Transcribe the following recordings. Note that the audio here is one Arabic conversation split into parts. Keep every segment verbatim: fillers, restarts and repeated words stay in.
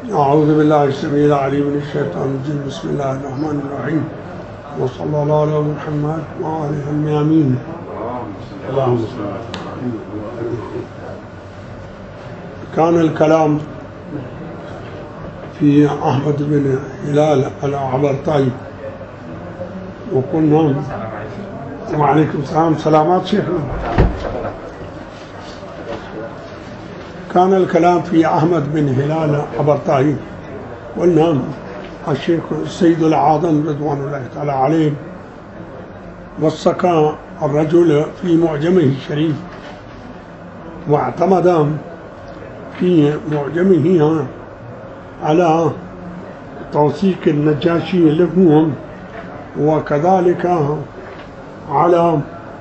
أعوذ بالله السميع العليم من الشيطان الرجيم. بسم الله الرحمن الرحيم، وصلى الله على محمد وآله الميامين. اللهم صل. كان الكلام في أحمد بن هلال العبرطي، وقلنا وعليكم السلام. سلامات شيخنا. كان الكلام في أحمد بن هلال العبرطي، قلنا الشيخ السيد العاظم رضوان الله تعالى عليه وثق الرجل في معجمه الشريف، واعتمد في معجمه على توثيق النجاشي لهم، وكذلك على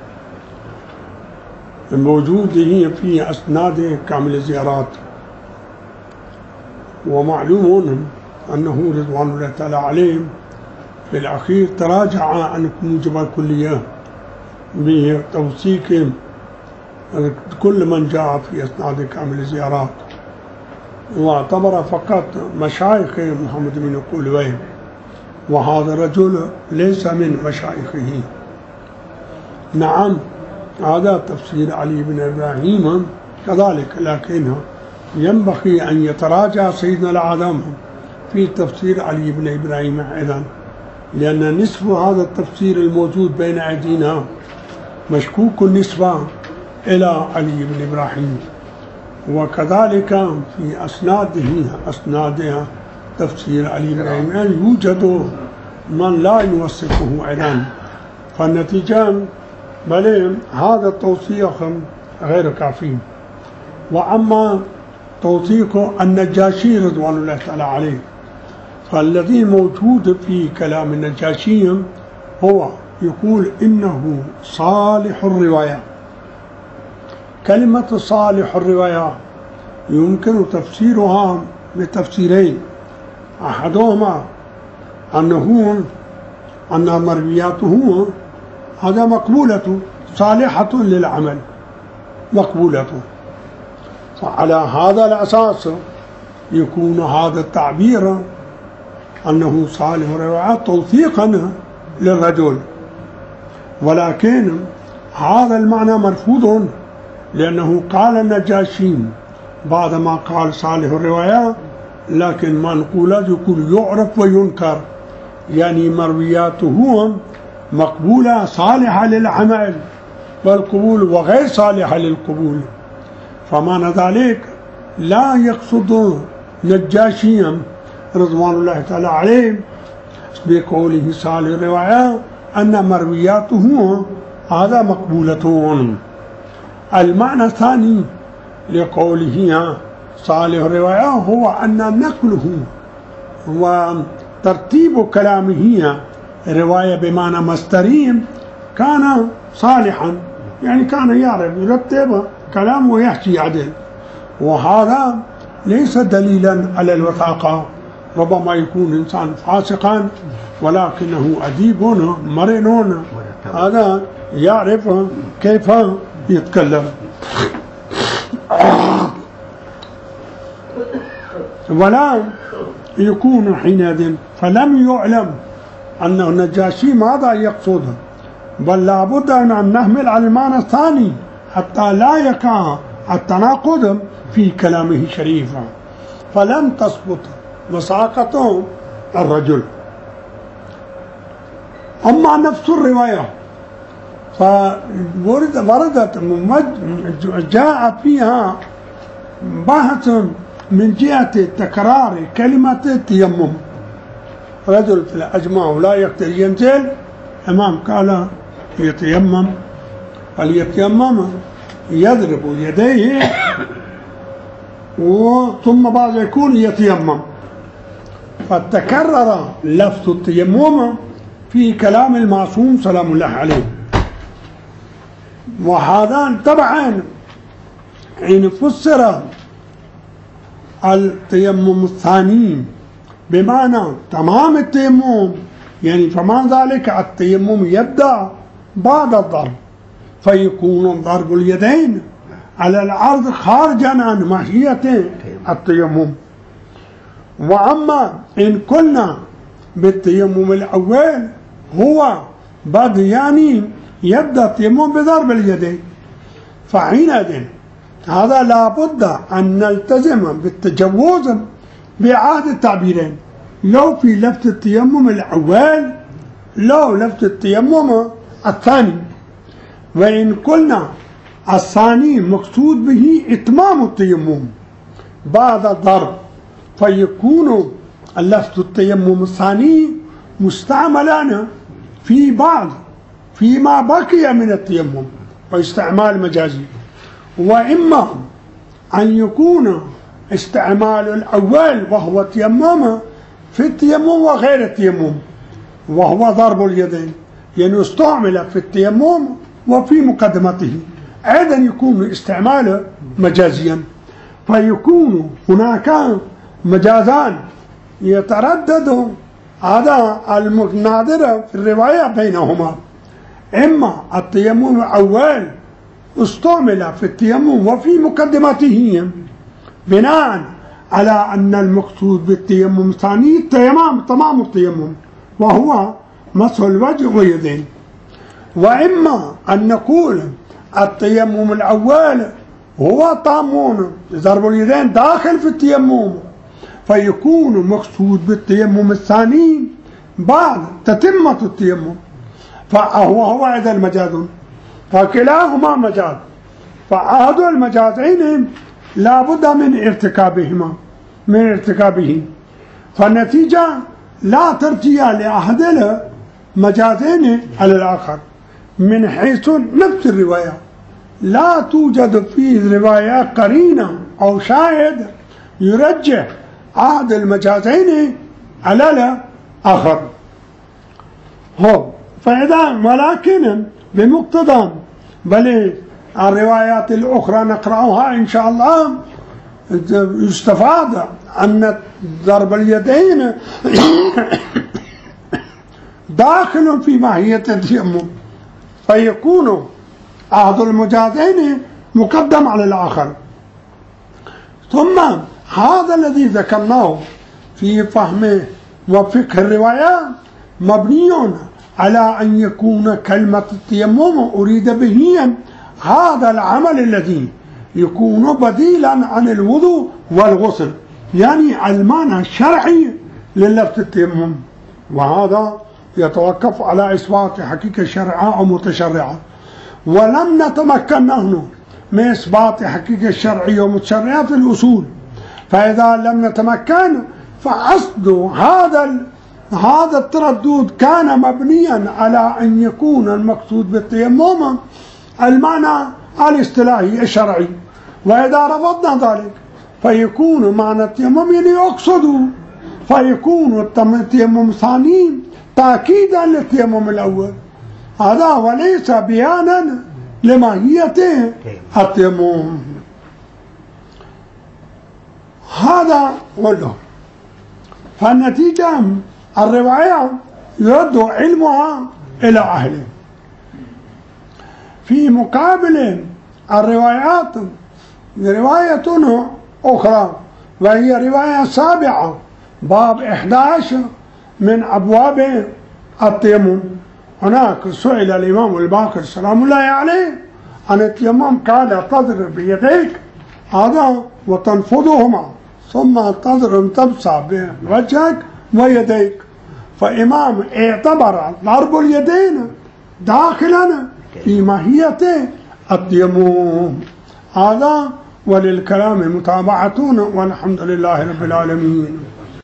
موجوده في أسناد كامل الزيارات. ومعلوم أنه رضوان الله تعالى عليه في الأخير تراجع عن موجب الكلية بتوثيق كل من جاء في أسناد كامل الزيارات، واعتبر فقط مشايخ محمد بن قولويه، وهذا الرجل ليس من مشايخه. نعم، هذا تفسير علي بن إبراهيم كذلك، لكن ينبغي أن يتراجع سيدنا العاظم في تفسير علي بن إبراهيم أيضا، لأن نصف هذا التفسير الموجود بين أيدينا مشكوك النسبة إلى علي بن إبراهيم، وكذلك في أسناده أسناد تفسير علي بن إبراهيم يوجد من لا يوثقه أيضا. فالنتيجة بل هذا التوثيق غير كافي. وأما توثيق النجاشي رضوان الله تعالى عليه، فالذي موجود في كلام النجاشي هو يقول إنه صالح الرواية. كلمة صالح الرواية يمكن تفسيرها بتفسيرين، أحدهما أنه أن مروياته هذا مقبولة صالحة للعمل مقبولة، فعلى هذا الأساس يكون هذا التعبير أنه صالح الرواية توثيقا للرجل. ولكن هذا المعنى مرفوض، لأنه قال النجاشي بعدما قال صالح الرواية، لكن منقولات يقول يعرف وينكر، يعني مروياته مقبولة صالحة للعمل والقبول وغير صالحة للقبول. فمعنى ذلك لا يقصد نجاشيا رضوان الله تعالى عليه بقوله صالح الرواية أن مروياته هذا مقبولة. المعنى الثاني لقوله صالح الرواية هو أن نقله وترتيب كلامه رواية بمعنى مصدري كان صالحا، يعني كان يعرف يرتب كلامه ويحكي عدل، وهذا ليس دليلا على الوثاقة. ربما يكون إنسان فاسقا ولكنه أديب مرن، هذا يعرف كيف يتكلم. ولا يكون حينئذ فلم يعلم أن النجاشي ماذا يقصد، بل لابد أن نحمل على المعنى الثاني حتى لا يقع التناقض في كلامه الشريف، فلم تثبت وثاقة الرجل. أما نفس الرواية فوردت جاء فيها بحث من جهة تكرار كلمة التيمم. رجل في الأجماع لا يقدر ينزل، إمام قال يتيمم، فليتيمم يضرب يديه ثم بعد يكون يتيمم، فتكرر لفظ التيمم في كلام المعصوم سلام الله عليه. وهذا طبعا حين فسر التيمم الثاني بمعنى تمام التيمم، يعني فما ذلك التيمم يبدأ بعد الضرب، فيكون ضرب اليدين على العرض خارجا عن ماهية التيمم. وأما إن قلنا بالتيمم الأول هو بعد يعني يبدأ التيمم بضرب اليدين، فحينئذ هذا لابد أن نلتزم بالتجوز بإعادة التعبيرين، لو في لفظ التيمم الأول لو لفظ التيمم الثاني. وإن قلنا الثاني مقصود به إتمام التيمم بعد الضرب، فيكون اللفظ التيمم الثاني مستعملا في بعض فيما بقي من التيمم واستعمال مجازي. وإما أن يكون استعمال الأول وهو التيمم في التيمم وغير التيمم وهو ضرب اليدين، يعني استعمل في التيمم وفي مقدمته، أيضا يكون استعماله مجازيا، فيكون هناك مجازان يتردد هذا المناظرة في الرواية بينهما. إما التيمم الأول استعمل في التيمم وفي مقدمته بناء على أن المقصود بالتيمم الثاني تمام تمام التيمم وهو مسح الوجه واليدين. وإما أن نقول التيمم الأول هو طامون ضرب اليدين داخل في التيمم، فيكون مقصود بالتيمم الثاني بعد تتمة التيمم، فهو هو أيضا مجاز، فكلاهما مجاز، فأحد المجازين لا بد من ارتكابهما من ارتكابه، فالنتيجة لا ترجيح لأحد المجازين على الآخر من حيث نفس الرواية، لا توجد في الرواية قرينة أو شاهد يرجح أحد المجازين على الآخر. هو فإذا ولكن بمقتضى بل الروايات الأخرى نقرأها إن شاء الله يستفاد أن ضرب اليدين داخل في ماهية التيمم، فيكون أحد المجازين مقدم على الآخر. ثم هذا الذي ذكرناه في فهم وفقه الروايات مبني على أن يكون كلمة التيمم أريد به هذا العمل الذي يكون بديلا عن الوضوء والغسل، يعني المعنى الشرعي للفظ التيمم، وهذا يتوقف على إثبات حقيقة شرعية أو متشرعة. ولم نتمكن نحن من إثبات حقيقة شرعية ومتشرعة في الأصول، فإذا لم نتمكن فأصل هذا هذا التردد كان مبنيا على أن يكون المقصود بالتيمم المعنى الاصطلاحي الشرعي، وإذا رفضنا ذلك فيكون معنى التيمم يعني يقصد، فيكون التيمم الثاني تأكيدا للتيمم الأول، هذا وليس بيانا لماهية التيمم. هذا كله، فالنتيجة الرواية يرد علمها إلى أهله. في مقابل الروايات رواية أخرى وهي رواية سابعة باب إحدى عشر من أبواب التيمم. هناك سئل الإمام الباقر سلام الله عليه عن التيمم، قال تضرب بيديك هذا وتنفضهما ثم تضرب تمسح بوجهك ويديك، فإمام اعتبر ضرب اليدين داخلا في ماهية التيمم. هذا وللكلام متابعتون، والحمد لله رب العالمين.